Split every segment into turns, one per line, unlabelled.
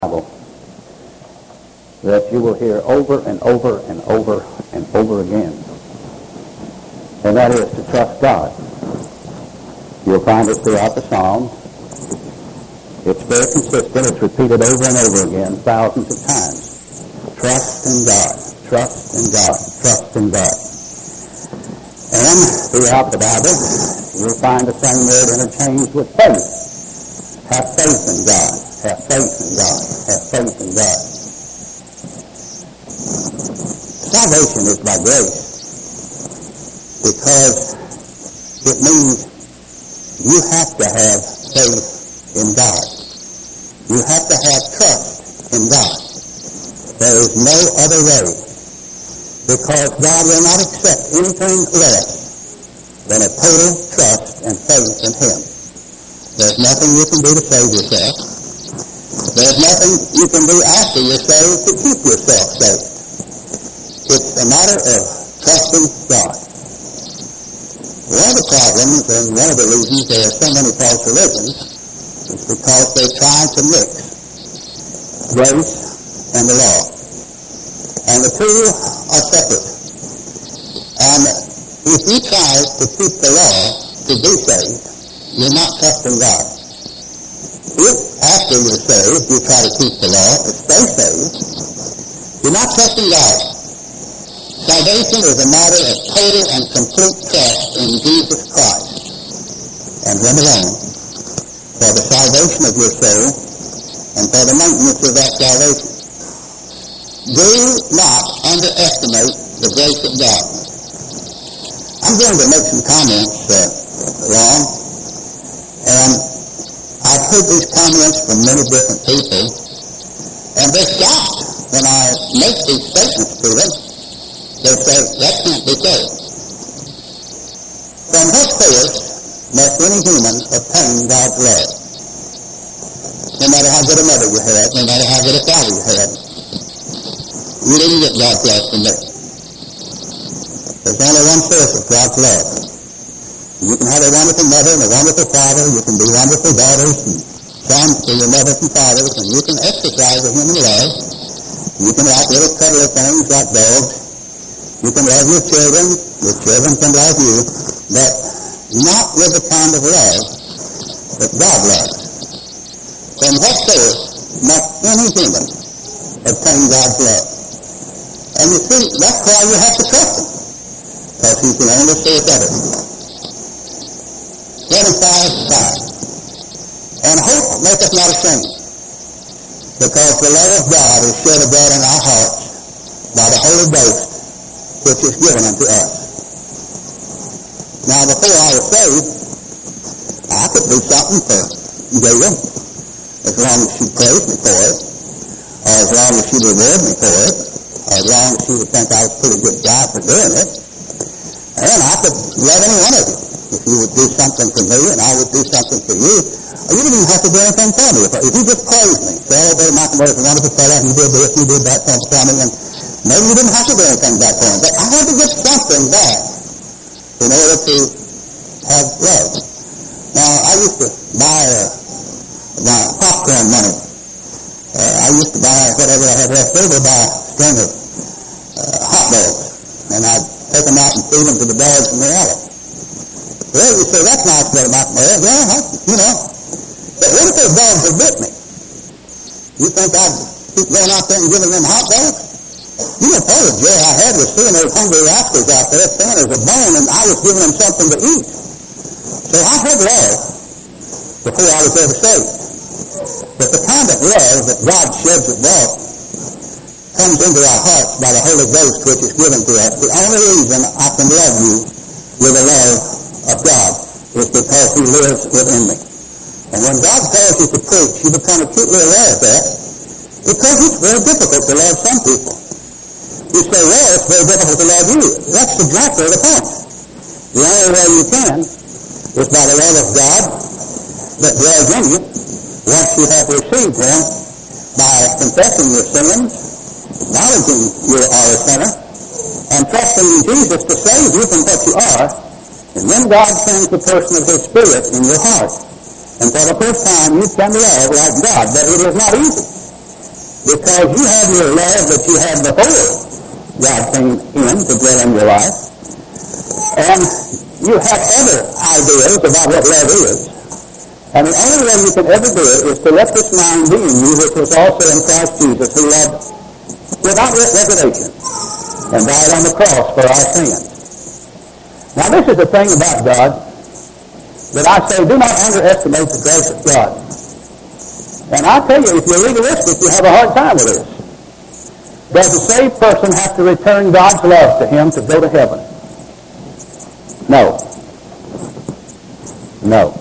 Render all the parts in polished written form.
Bible that you will hear over and over and over and over again, and that is to trust God. You'll find it throughout the Psalms. It's very consistent. It's repeated over and over again, thousands of times. Trust in God. Trust in God. Trust in God. And throughout the Bible, you'll find the same word interchanged with faith. Have faith in God. Have faith in God. Have faith in God. Salvation is by grace because it means you have to have faith in God. You have to have trust in God. There is no other way, because God will not accept anything less than a total trust and faith in Him. There's nothing you can do to save yourself. There's nothing you can do after you're saved to keep yourself saved. It's a matter of trusting God. One of the problems and one of the reasons there are so many false religions is because they try to mix grace and the law. And the two are separate. And if you try to keep the law to be saved, you're not trusting God. If after you're saved you try to keep the law to stay saved, you're not trusting God. Salvation is a matter of total and complete trust in Jesus Christ and Him alone for the salvation of your soul and for the maintenance of that salvation. Do not underestimate the grace of God. I'm going to make some comments long, and I've heard these comments from many different people, and they're shocked when I make these statements to them. They say, that can't be so. From what source must any human obtain God's love? No matter how good a mother you had, no matter how good a father you had, you didn't get God's love from there. There's only one source of God's love. You can have a wonderful mother and a wonderful father. You can be wonderful daughters and sons to your mothers and fathers, and you can exercise a human love. You can like little cuddly things like dogs. You can love your children can love you, but not with the kind of love that God loves. From what source must any human obtain God's love? And you see, that's why you have to trust Him, because He's the only source of it. Romans 5:5. And hope maketh not ashamed, because the love of God is shed abroad in our hearts by the Holy Ghost, which is given unto us. Now, before I was saved, I could do something for Gail, as long as she praised me for it, or as long as she rewarded me for it, or as long as she would think I was a pretty good guy for doing it. And I could love any one of you. If you would do something for me and I would do something for you, you didn't even have to do anything for me. If you just praised me, say, oh, Brother McElroy is a wonderful fellow, and he did this, he did that for me, and maybe you didn't have to do anything back for him, but I had to get something back in order to have love. Now, I used to buy my popcorn money. I used to buy whatever I had left over, buy a string of hot dogs, and I'd take them out and feed them to the dogs in the alley. Well, you say, that's nice, Brother McElroy. Yeah, you know. But what if those dogs had bit me? You think I'd keep going out there and giving them hot dogs? You know, part of the joy I had was seeing those hungry rascals out there saying there's a bone, and I was giving them something to eat. So I had love before I was ever saved. But the kind of love that God sheds abroad comes into our hearts by the Holy Ghost, which is given to us. The only reason I can love you with the love of God is because He lives within me. And when God calls you to preach, you become acutely aware of that, because it's very difficult to love some people. You say, well, it's very difficult to love you. That's exactly the point. The only way you can is by the love of God that dwells in you once you have received Him by confessing your sins, acknowledging you are a sinner, and trusting in Jesus to save you from what you are. And then God sends the person of His Spirit in your heart. And for the first time you can love like God, but it is not easy. because you have your love that you had before God came in to dwell in your life. And you have other ideas about what love is. And the only way you can ever do it is to let this mind be in you, which was also in Christ Jesus, who loved without reservation and died on the cross for our sins. Now this is the thing about God that I say, do not underestimate the grace of God. And I tell you, if you're legalistic, you have a hard time with this. Does a saved person have to return God's love to him to go to heaven? No. No.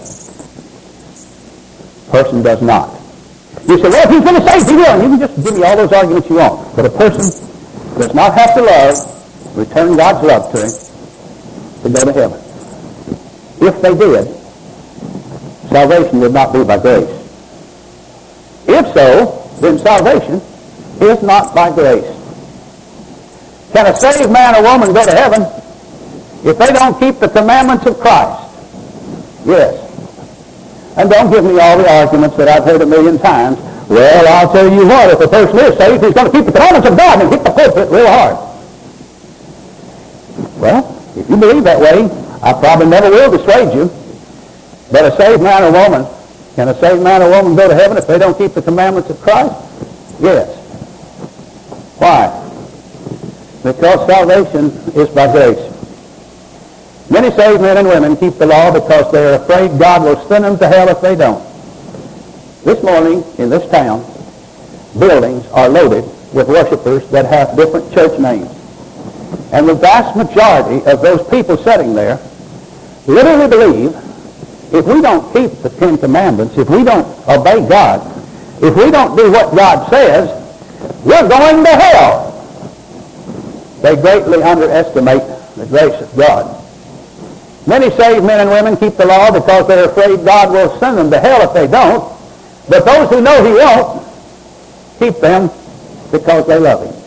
Person does not. You say, well, if he's going to save, he will. You can just give me all those arguments you want. But a person does not have to love, return God's love to him to go to heaven. If they did, salvation would not be by grace. If so, then salvation is not by grace. Can a saved man or woman go to heaven if they don't keep the commandments of Christ? Yes. And don't give me all the arguments that I've heard a million times. Well, I'll tell you what, if a person is saved, he's going to keep the commandments of God and hit the pulpit real hard. Well, if you believe that way, I probably never will dissuade you. But a saved man or woman, can a saved man or woman go to heaven if they don't keep the commandments of Christ? Yes. Why? Because salvation is by grace. Many saved men and women keep the law because they are afraid God will send them to hell if they don't. This morning in this town, buildings are loaded with worshipers that have different church names. And the vast majority of those people sitting there literally believe if we don't keep the Ten Commandments, if we don't obey God, if we don't do what God says, we're going to hell. They greatly underestimate the grace of God. Many saved men and women keep the law because they're afraid God will send them to hell if they don't. But those who know he won't, keep them because they love him.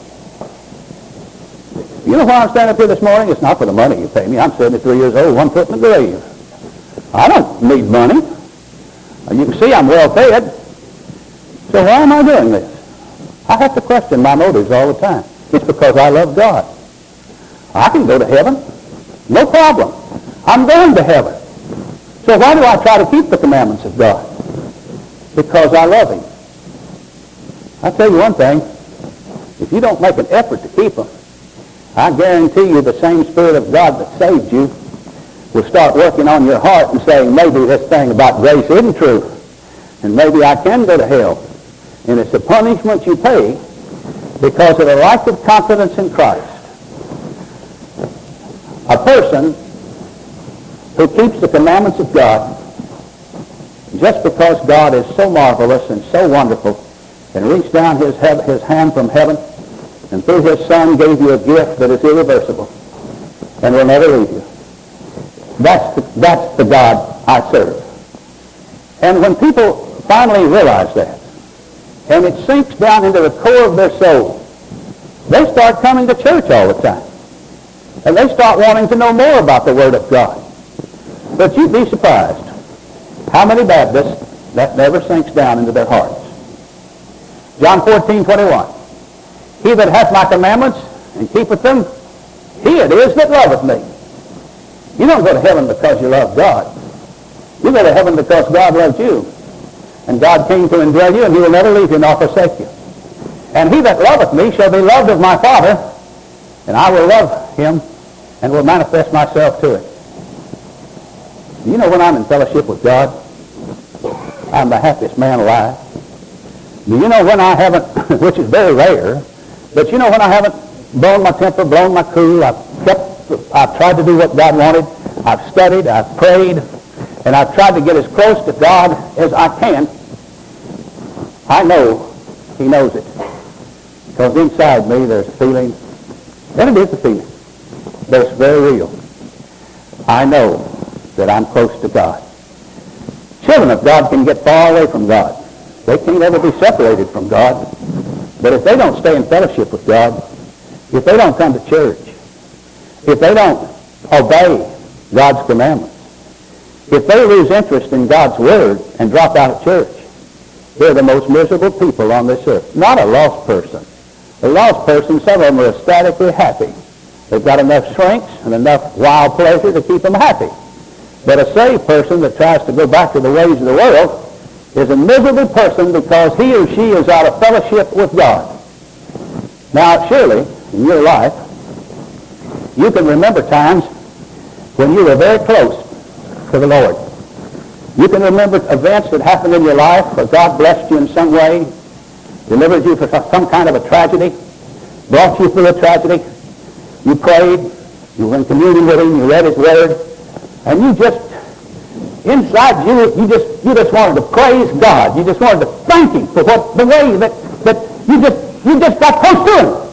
You know why I'm standing up here this morning? It's not for the money you pay me. I'm 73 years old, 1 foot in the grave. I don't need money. You can see I'm well fed. So why am I doing this? I have to question my motives all the time. It's because I love God. I can go to heaven. No problem. I'm going to heaven. So why do I try to keep the commandments of God? Because I love him. I'll tell you one thing. If you don't make an effort to keep them, I guarantee you the same Spirit of God that saved you will start working on your heart and saying, maybe this thing about grace isn't true, and maybe I can go to hell. And it's a punishment you pay because of a lack of confidence in Christ. A person who keeps the commandments of God, just because God is so marvelous and so wonderful, and reached down his hand from heaven, and through his Son gave you a gift that is irreversible and will never leave you. That's the God I serve. And when people finally realize that, and it sinks down into the core of their soul, they start coming to church all the time. And they start wanting to know more about the Word of God. But you'd be surprised how many Baptists that never sinks down into their hearts. John 14:21. He that hath my commandments and keepeth them, he it is that loveth me. You don't go to heaven because you love God. You go to heaven because God loves you. And God came to indwell you, and he will never leave you nor forsake you. And he that loveth me shall be loved of my Father, and I will love him and will manifest myself to him. You know when I'm in fellowship with God, I'm the happiest man alive. Do you know when I haven't, which is very rare, but you know when I haven't blown my temper, blown my cool, I've tried to do what God wanted, I've studied, I've prayed, and I've tried to get as close to God as I can. I know he knows it. Because inside me there's a feeling, and it is a feeling, but it's very real. I know that I'm close to God. Children of God can get far away from God. They can't ever be separated from God. But if they don't stay in fellowship with God, if they don't come to church, if they don't obey God's commandments, if they lose interest in God's Word and drop out of church,
They're the most miserable people on this earth. Not a lost person. A lost person, some of them are ecstatically happy. They've got enough shrinks and enough wild pleasure to keep them happy. But a saved person that tries to go back to the ways of the world is a miserable person because he or she is out of fellowship with God. Now, surely, in your life, you can remember times when you were very close to the Lord. You can remember events that happened in your life where God blessed you in some way, delivered you from some kind of a tragedy, brought you through a tragedy. You prayed, you were in communion with Him, you read His Word, and you just, inside you just wanted to praise God. You just wanted to thank Him for the way that you just got close to Him.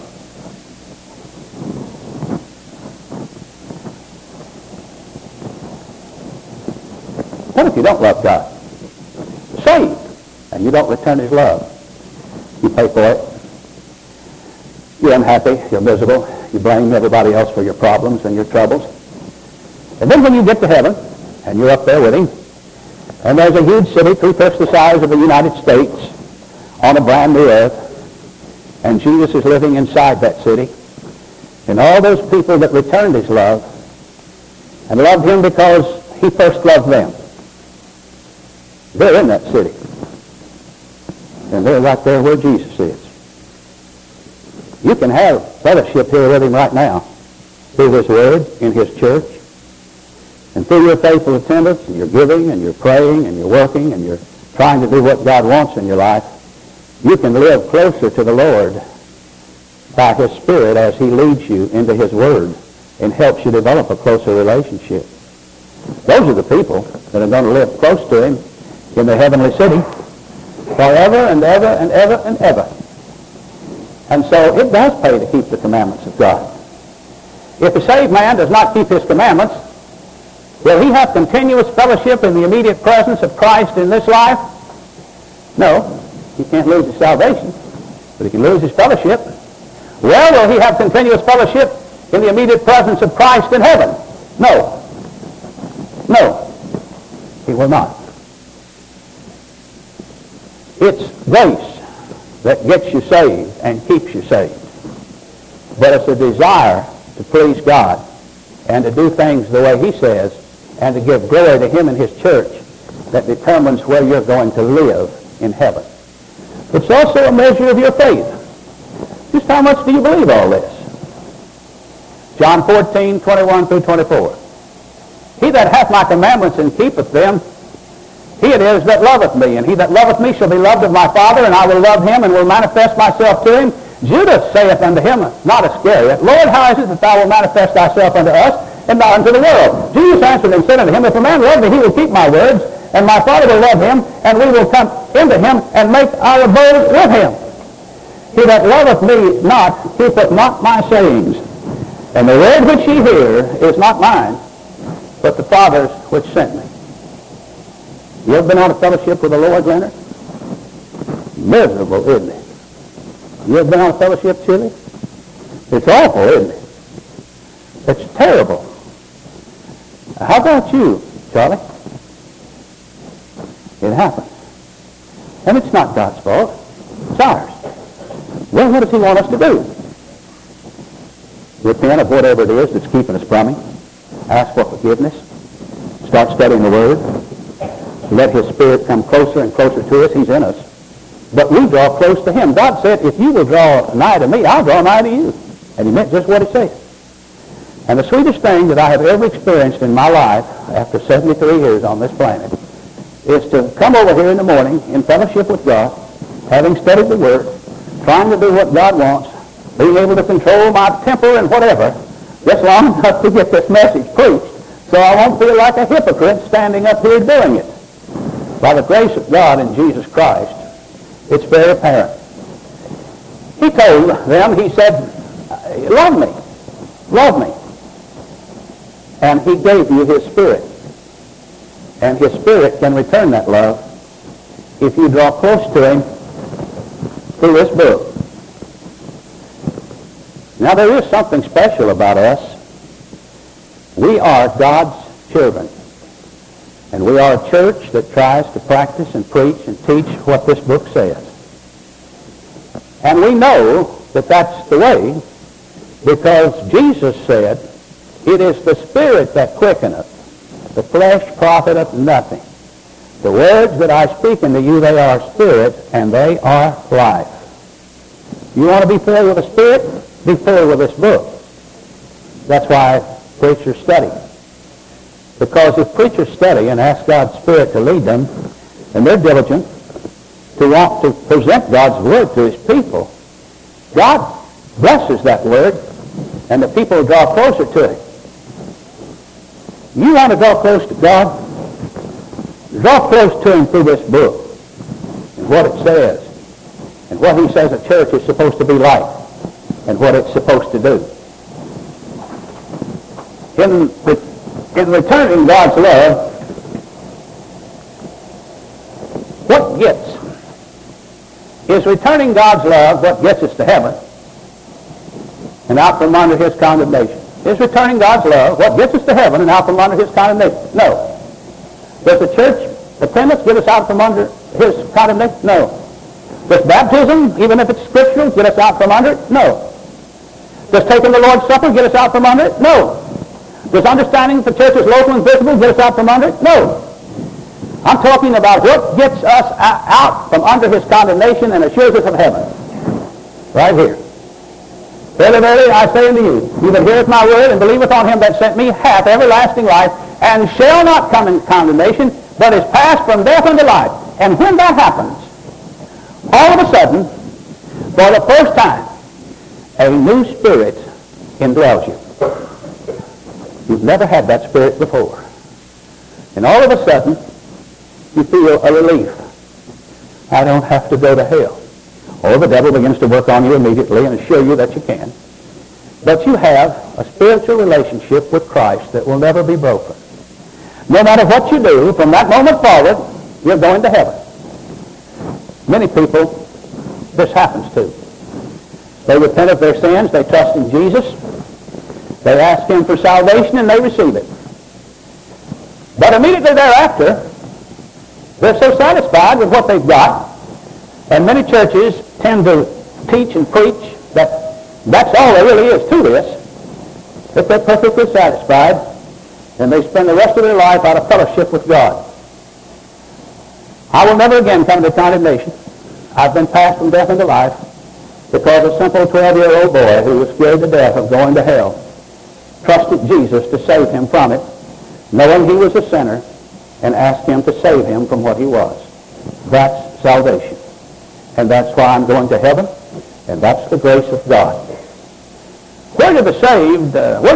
What if you don't love God? Saved, and you don't return His love. You pay for it. You're unhappy, you're miserable, you blame everybody else for your problems and your troubles. And then when you get to heaven, and you're up there with Him, and there's a huge city, 3/5 the size of the United States, on a brand new earth, and Jesus is living inside that city, and all those people that returned His love, and loved Him because He first loved them, they're in that city. And they're right there where Jesus is. You can have fellowship here with Him right now through His Word, in His church, and through your faithful attendance, and your giving, and your praying, and your working, and your trying to do what God wants in your life. You can live closer to the Lord by His Spirit as He leads you into His Word and helps you develop a closer relationship. Those are the people that are going to live close to Him in the heavenly city forever and ever and ever and ever. And so it does pay to keep the commandments of God. If a saved man does not keep His commandments, will he have continuous fellowship in the immediate presence of Christ in this life? No. He can't lose his salvation, but he can lose his fellowship. Well, will he have continuous fellowship in the immediate presence of Christ in heaven? No. No. He will not. It's grace that gets you saved and keeps you saved. But it's a desire to please God and to do things the way He says and to give glory to Him and His church that determines where you're going to live in heaven. It's also a measure of your faith. Just how much do you believe all this? John 14:21 through 24. He that hath my commandments and keepeth them, he it is that loveth me, and he that loveth me shall be loved of my Father, and I will love him and will manifest myself to him. Judas saith unto him, not Iscariot, Lord, how is it that thou wilt manifest thyself unto us, and not unto the world? Jesus answered and said unto him, If a man love me, he will keep my words, and my Father will love him, and we will come into him and make our abode with him. He that loveth me not keepeth not my sayings, and the word which ye hear is not mine, but the Father's which sent me. You ever been on a fellowship with the Lord, Leonard? Miserable, isn't it? You ever been on a fellowship, Chili? It's awful, isn't it? It's terrible. How about you, Charlie? It happens. And it's not God's fault. It's ours. Well, what does He want us to do? Repent of whatever it is that's keeping us from Him. Ask for forgiveness. Start studying the Word. Let His Spirit come closer and closer to us. He's in us. But we draw close to Him. God said, if you will draw nigh to me, I'll draw nigh to you. And He meant just what He said. And the sweetest thing that I have ever experienced in my life, after 73 years on this planet, is to come over here in the morning in fellowship with God, having studied the Word, trying to do what God wants, being able to control my temper and whatever, just long enough to get this message preached, so I won't feel like a hypocrite standing up here doing it. By the grace of God in Jesus Christ, it's very apparent. He told them, He said, love me, love me. And He gave you His Spirit. And His Spirit can return that love if you draw close to Him through this book. Now there is something special about us. We are God's children. And we are a church that tries to practice and preach and teach what this book says. And we know that that's the way because Jesus said, "It is the Spirit that quickeneth, the flesh profiteth nothing. The words that I speak unto you, they are spirit, and they are life." You want to be filled with the Spirit? Be filled with this book. That's why preachers study. Because if preachers study and ask God's Spirit to lead them, and they're diligent to want to present God's Word to His people, God blesses that Word, and the people draw closer to it. You want to draw close to God? Draw close to Him through this book and what it says and what He says a church is supposed to be like and what it's supposed to do. In returning God's love, what gets? Is returning God's love what gets us to heaven and out from under His condemnation? Is returning God's love what gets us to heaven and out from under His condemnation? No. Does the church attendance get us out from under His condemnation? No. Does baptism, even if it's scriptural, get us out from under it? No. Does taking the Lord's Supper get us out from under it? No. Does understanding the church is local and visible get us out from under it? No. I'm talking about what gets us out from under His condemnation and assures us of heaven. Right here. Verily, verily, I say unto you, he that heareth my word and believeth on Him that sent me hath everlasting life, and shall not come into condemnation, but is passed from death unto life. And when that happens, all of a sudden, for the first time, a new spirit indwells you. You've never had that spirit before. And all of a sudden, you feel a relief. I don't have to go to hell. Or the devil begins to work on you immediately and assure you that you can. But you have a spiritual relationship with Christ that will never be broken. No matter what you do, from that moment forward, you're going to heaven. Many people, this happens to. They repent of their sins, they trust in Jesus, they ask Him for salvation, and they receive it. But immediately thereafter, they're so satisfied with what they've got, and many churches tend to teach and preach that that's all there really is to this, that they're perfectly satisfied, and they spend the rest of their life out of fellowship with God. I will never again come to condemnation. I've been passed from death into life because a simple 12-year-old boy who was scared to death of going to hell trusted Jesus to save him from it, knowing he was a sinner, and asked Him to save him from what he was. That's salvation. And that's why I'm going to heaven, and that's the grace of God. Where do the saved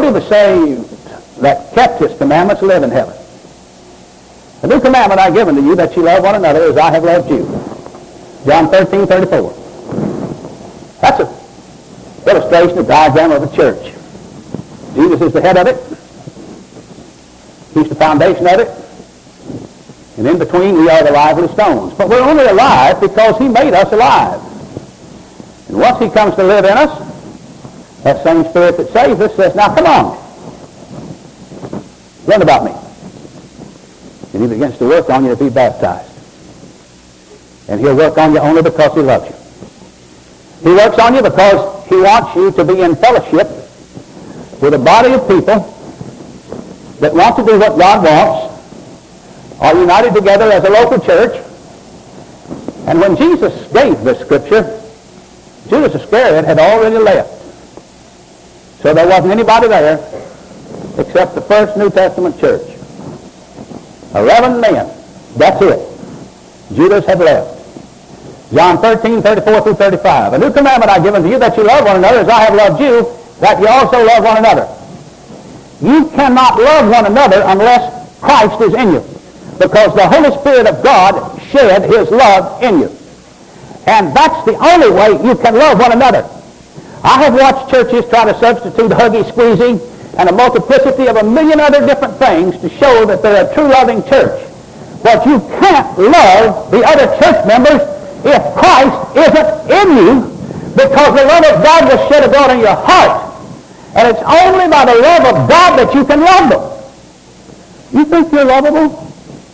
that kept His commandments live in heaven? The new commandment I've given to you, that you love one another as I have loved you. John 13:34. That's an illustration, a diagram of a church. Jesus is the head of it. He's the foundation of it. And in between, we are the lively stones. But we're only alive because He made us alive. And once He comes to live in us, that same Spirit that saves us says, now come on. Learn about me. And He begins to work on you to be baptized. And He'll work on you only because He loves you. He works on you because He wants you to be in fellowship with a body of people that want to do what God wants, are united together as a local church. And when Jesus gave this scripture, Judas Iscariot had already left. So there wasn't anybody there except the first New Testament church. 11 men. That's it. Judas had left. John 13:34 through 35. A new commandment I give unto you, that you love one another as I have loved you, that you also love one another. You cannot love one another unless Christ is in you, because the Holy Spirit of God shed His love in you. And that's the only way you can love one another. I have watched churches try to substitute huggy, squeezy, and a multiplicity of a million other different things to show that they're a true loving church. But you can't love the other church members if Christ isn't in you, because the love of God was shed abroad in your heart. And it's only by the love of God that you can love them. You think you're lovable?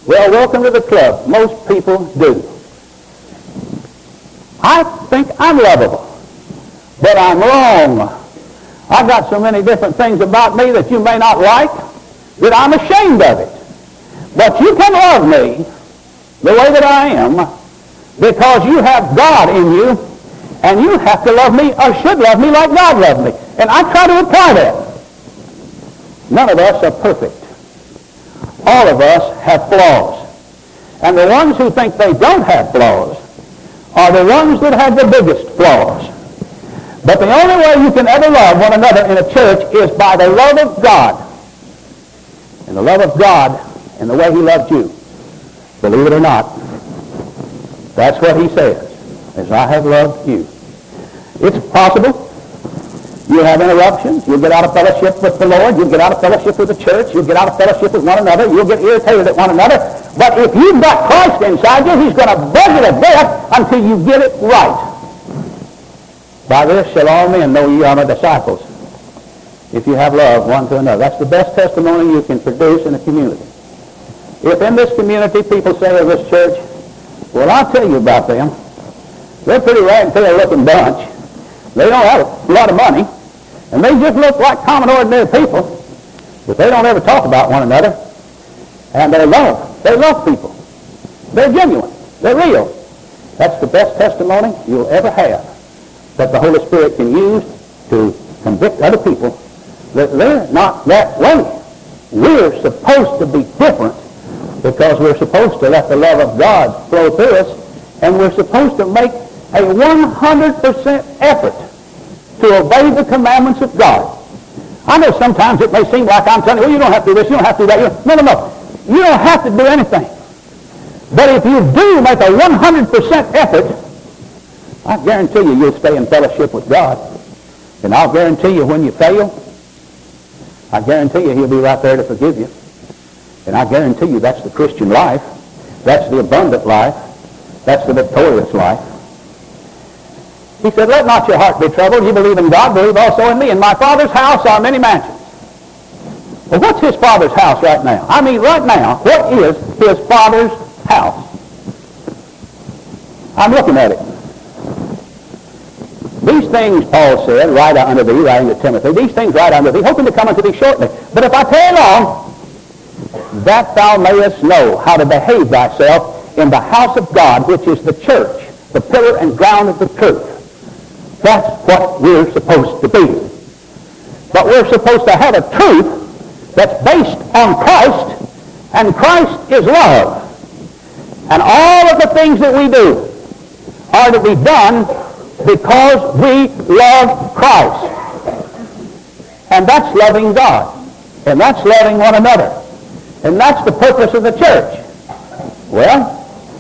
Well, welcome to the club. Most people do. I think I'm lovable, but I'm wrong. I've got so many different things about me that you may not like that I'm ashamed of it. But you can love me the way that I am because you have God in you, and you have to love me or should love me like God loved me. And I try to apply that. None of us are perfect. All of us have flaws. And the ones who think they don't have flaws are the ones that have the biggest flaws. But the only way you can ever love one another in a church is by the love of God. And the love of God and the way he loved you. Believe it or not, that's what he says, as I have loved you. It's possible. You have interruptions. You'll get out of fellowship with the Lord. You'll get out of fellowship with the church. You'll get out of fellowship with one another. You'll get irritated at one another. But if you've got Christ inside you, he's going to bug you to death until you get it right. By this shall all men know ye are my disciples, if you have love one to another. That's the best testimony you can produce in a community. If in this community people say of this church, well, I'll tell you about them. They're a pretty ragtail looking bunch. They don't have a lot of money, and they just look like common ordinary people, but they don't ever talk about one another. And they love people. They're genuine. They're real. That's the best testimony you'll ever have that the Holy Spirit can use to convict other people that they're not that way. We're supposed to be different because we're supposed to let the love of God flow through us, and we're supposed to make a 100% effort to obey the commandments of God. I know sometimes it may seem like I'm telling you, well, you don't have to do this, you don't have to do that. No. You don't have to do anything. But if you do make a 100% effort, I guarantee you'll stay in fellowship with God. And I'll guarantee you when you fail, I guarantee you he'll be right there to forgive you. And I guarantee you that's the Christian life. That's the abundant life. That's the victorious life. He said, let not your heart be troubled. You believe in God, believe also in me. In my Father's house are many mansions. Well, what's his Father's house right now? I mean, right now, what is his Father's house? I'm looking at it. These things, Paul said, write unto thee, writing to Timothy, these things write unto thee, hoping to come unto thee shortly. But if I tarry long, that thou mayest know how to behave thyself in the house of God, which is the church, the pillar and ground of the truth. That's what we're supposed to be. But we're supposed to have a truth that's based on Christ, and Christ is love. And all of the things that we do are to be done because we love Christ. And that's loving God. And that's loving one another. And that's the purpose of the church. Well,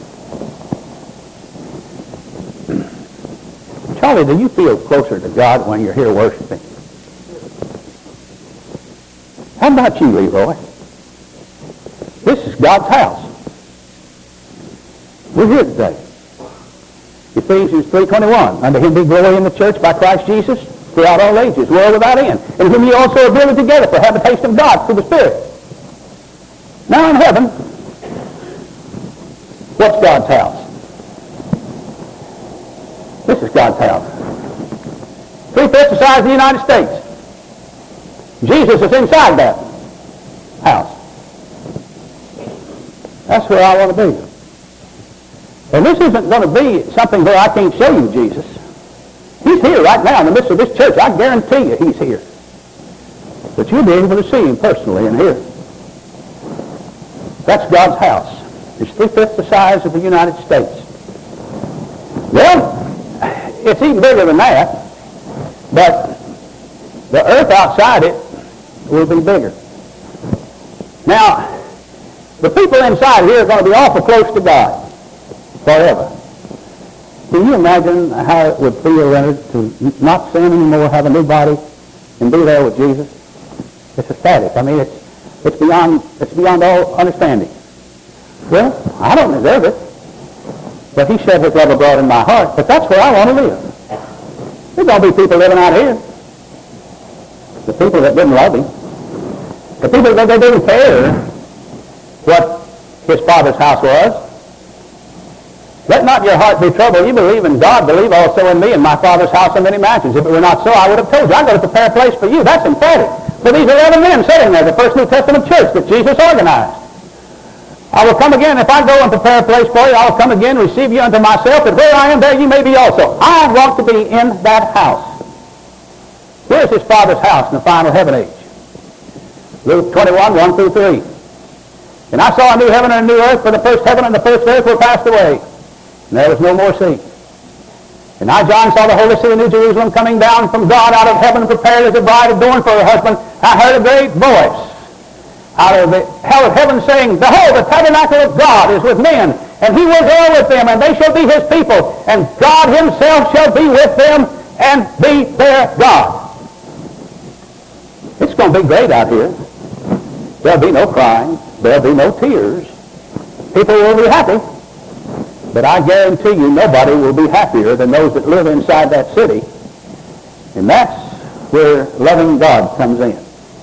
Charlie, do you feel closer to God when you're here worshiping? How about you, Leroy? This is God's house. We're here today. Ephesians 3:21, unto him be glory in the church by Christ Jesus throughout all ages, world without end, in whom ye also are builded together for habitation of God through the Spirit. Now in heaven, what's God's house? This is God's house. 3/5 the size of the United States. Jesus is inside that house. That's where I want to be. And this isn't going to be something where I can't show you Jesus. He's here right now in the midst of this church. I guarantee you he's here. But you'll be able to see him personally in here. That's God's house. It's 3/5 the size of the United States. Well, it's even bigger than that. But the earth outside it will be bigger. Now, the people inside here are going to be awful close to God forever. Can you imagine how it would feel, Leonard, to not sin anymore, have a new body, and be there with Jesus? It's ecstatic. I mean, it's beyond all understanding. Well, I don't deserve it, but he shed his love abroad in my heart. But that's where I want to live. There's going to be people living out here. The people that didn't love him. The people that they didn't care what his Father's house was. Let not your heart be troubled. You believe in God, believe also in me. In my Father's house are many mansions. If it were not so, I would have told you. I'm going to prepare a place for you. That's emphatic. For these 11 men sitting there, the first New Testament church that Jesus organized. I will come again. If I go and prepare a place for you, I will come again, receive you unto myself, that where I am, there you may be also. I want to be in that house. Where's his Father's house in the final heaven age? Luke 21, 1 through 3. And I saw a new heaven and a new earth, for the first heaven and the first earth were passed away. And there was no more sea. And I, John, saw the holy city, New Jerusalem, coming down from God out of heaven, prepared as a bride adorned for her husband. I heard a great voice out of the hell of heaven saying, Behold, the tabernacle of God is with men, and he will dwell with them, and they shall be his people, and God himself shall be with them and be their God. It's going to be great out here. There'll be no crying. There'll be no tears. People will be happy. But I guarantee you nobody will be happier than those that live inside that city. And that's where loving God comes in.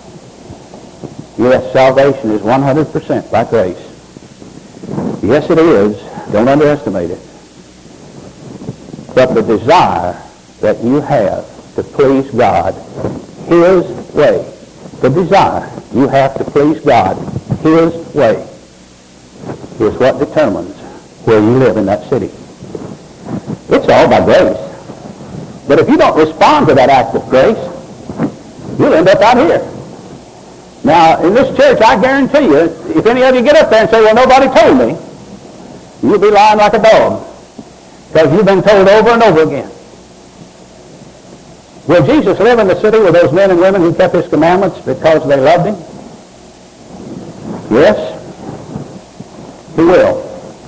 Yes, salvation is 100% by grace. Yes, it is. Don't underestimate it. But the desire that you have to please God his way, the desire you have to please God his way, is what determines where you live in that city. It's all by grace. But if you don't respond to that act of grace, you'll end up out here. Now, in this church, I guarantee you, if any of you get up there and say, well, nobody told me, you'll be lying like a dog, because you've been told over and over again. Will Jesus live in the city with those men and women who kept his commandments because they loved him? Yes, he will.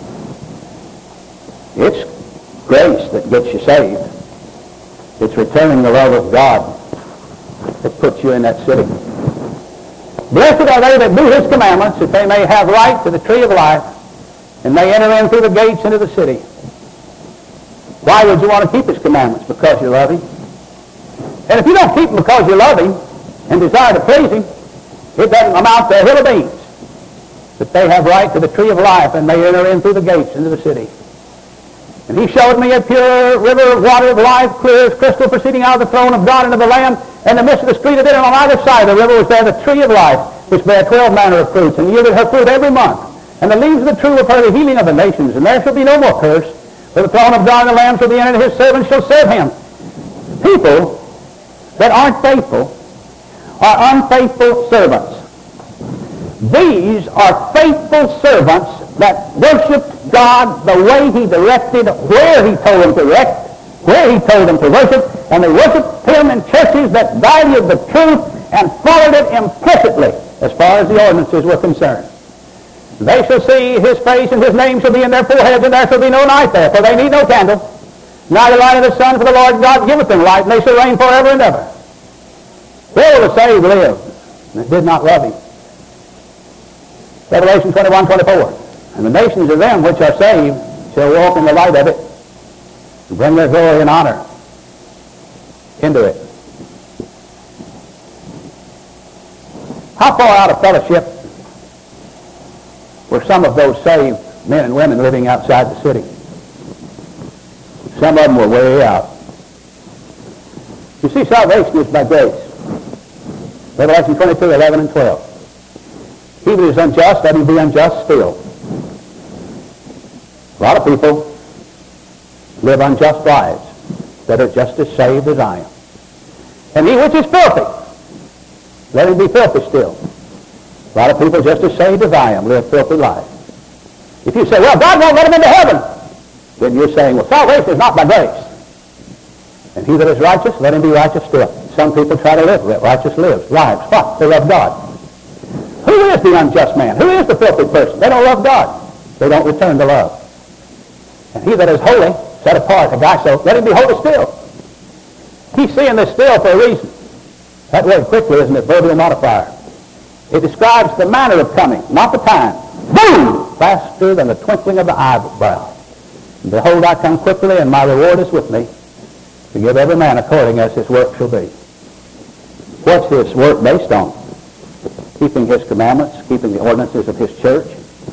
It's grace that gets you saved. It's returning the love of God that puts you in that city. Blessed are they that do his commandments, that they may have right to the tree of life, and may enter in through the gates into the city. Why would you want to keep his commandments? Because you love him. And if you don't keep them because you love him and desire to please him, it doesn't amount to a hill of beans. That they have right to the tree of life and may enter in through the gates into the city. And he showed me a pure river of water of life, clear as crystal, proceeding out of the throne of God and of the Lamb. And in the midst of the street of it, and on either side of the river was there the tree of life, which bare 12 manner of fruits, and yielded her fruit every month. And the leaves of the tree were for the healing of the nations. And there shall be no more curse, for the throne of God and the Lamb shall be in it, and his servants shall serve him. People that aren't faithful are unfaithful servants. These are faithful servants that worshiped God the way he directed, where he told them to direct, where he told them to worship, and they worshiped him in churches that valued the truth and followed it implicitly as far as the ordinances were concerned. They shall see his face, and his name shall be in their foreheads, and there shall be no night there, for they need no candle, neither light of the sun, for the Lord God giveth them light, and they shall reign forever and ever. Where will the saved live that did not love him? Revelation 21:24. And the nations of them which are saved shall walk in the light of it, and bring their glory and honor into it. How far out of fellowship were some of those saved men and women living outside the city? Some of them were way out. You see, salvation is by grace. Revelation 22:11 and 12. He that is unjust, let him be unjust still. A lot of people live unjust lives that are just as saved as I am. And he which is filthy, let him be filthy still. A lot of people just as saved as I am live filthy lives. If you say, well, God won't let him into heaven, then you're saying, well, salvation is not by grace. And he that is righteous, let him be righteous still. Some people try to live righteous lives. What? They love God. Who is the unjust man? Who is the filthy person? They don't love God. They don't return the love. And he that is holy, set apart, a guy so, let him be holy still. He's seeing this still for a reason. That word quickly is an adverbial modifier. It describes the manner of coming, not the time. Boom! Faster than the twinkling of the eyebrow. And behold, I come quickly, and my reward is with me, to give every man according as his work shall be. What's his work based on? Keeping his commandments, keeping the ordinances of his church,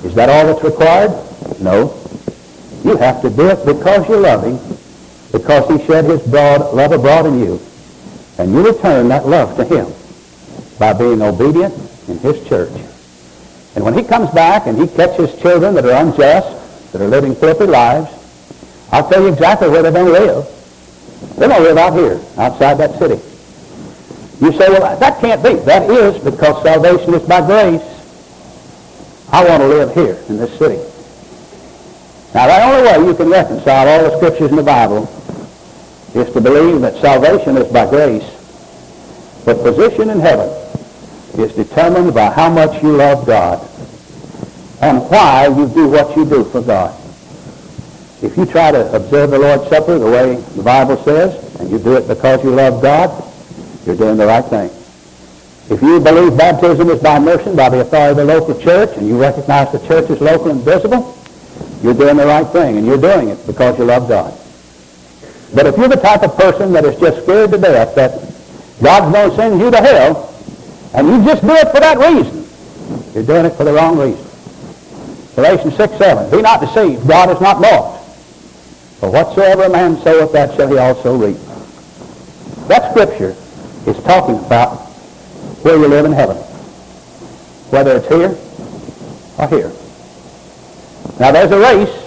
Is that all that's required? No. You have to do it because you love him, because he shed his love abroad in you. And you return that love to him by being obedient in his church. And when he comes back and he catches children that are unjust, that are living filthy lives, I'll tell you exactly where they're going to live. They're going to live out here, outside that city. You say, well, that can't be. That is because salvation is by grace. I want to live here in this city. Now, the only way you can reconcile all the scriptures in the Bible is to believe that salvation is by grace, but position in heaven is determined by how much you love God and why you do what you do for God. If you try to observe the Lord's Supper the way the Bible says, and you do it because you love God, you're doing the right thing. If you believe baptism is by immersion by the authority of the local church, and you recognize the church is local and visible, you're doing the right thing, and you're doing it because you love God. But if you're the type of person that is just scared to death that God's going to send you to hell, and you just do it for that reason, you're doing it for the wrong reason. Galatians 6:7, be not deceived, God is not mocked. For whatsoever a man soweth, that shall he also reap. That scripture is talking about where you live in heaven, whether it's here or here. Now there's a race.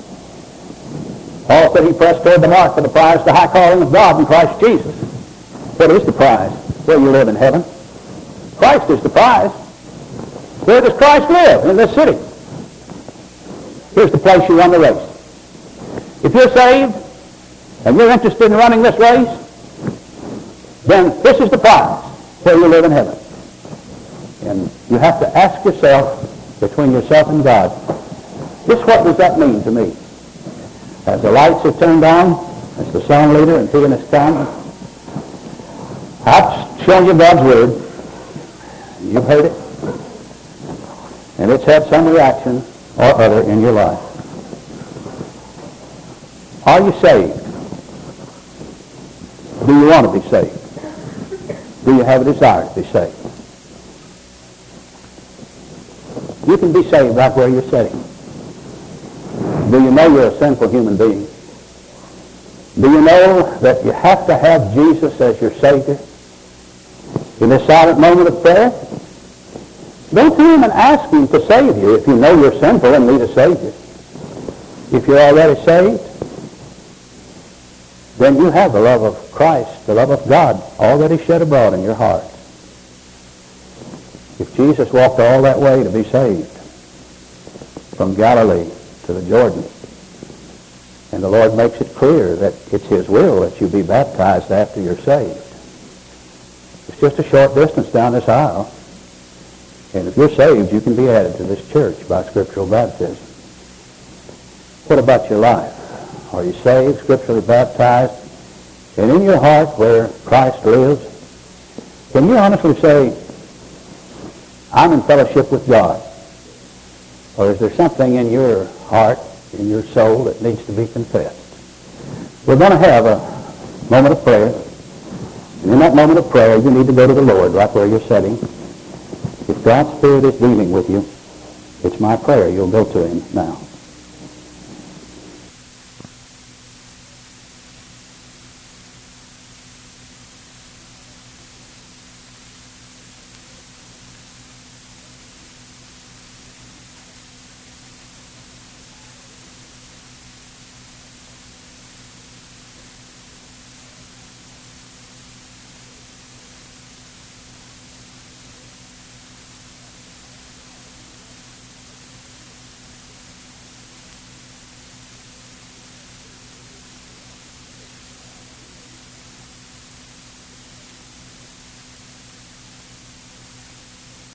Paul said he pressed toward the mark for the prize, the high calling of God in Christ Jesus. What is the prize? Where you live in heaven. Christ is the prize. Where does Christ live? In this city. Here's the place you run the race. If you're saved and you're interested in running this race, then this is the prize, where you live in heaven. And you have to ask yourself, between yourself and God, just what does that mean to me? As the lights are turned on, as the song leader and he and his family, I've shown you God's Word, and you've heard it, and it's had some reaction or other in your life. Are you saved? Do you want to be saved? Do you have a desire to be saved? You can be saved right where you're sitting. Do you know you're a sinful human being? Do you know that you have to have Jesus as your Savior? In this silent moment of prayer, go to him and ask him to save you if you know you're sinful and need a Savior. If you're already saved, then you have the love of Christ, the love of God, already shed abroad in your heart. If Jesus walked all that way to be saved, from Galilee to the Jordan, and the Lord makes it clear that it's his will that you be baptized after you're saved. It's just a short distance down this aisle, and if you're saved, you can be added to this church by scriptural baptism. What about your life? Are you saved, scripturally baptized, and in your heart where Christ lives? Can you honestly say, I'm in fellowship with God? Or is there something in your heart, in your soul, that needs to be confessed? We're going to have a moment of prayer. And in that moment of prayer, you need to go to the Lord right where you're sitting. If God's Spirit is dealing with you, it's my prayer you'll go to him now.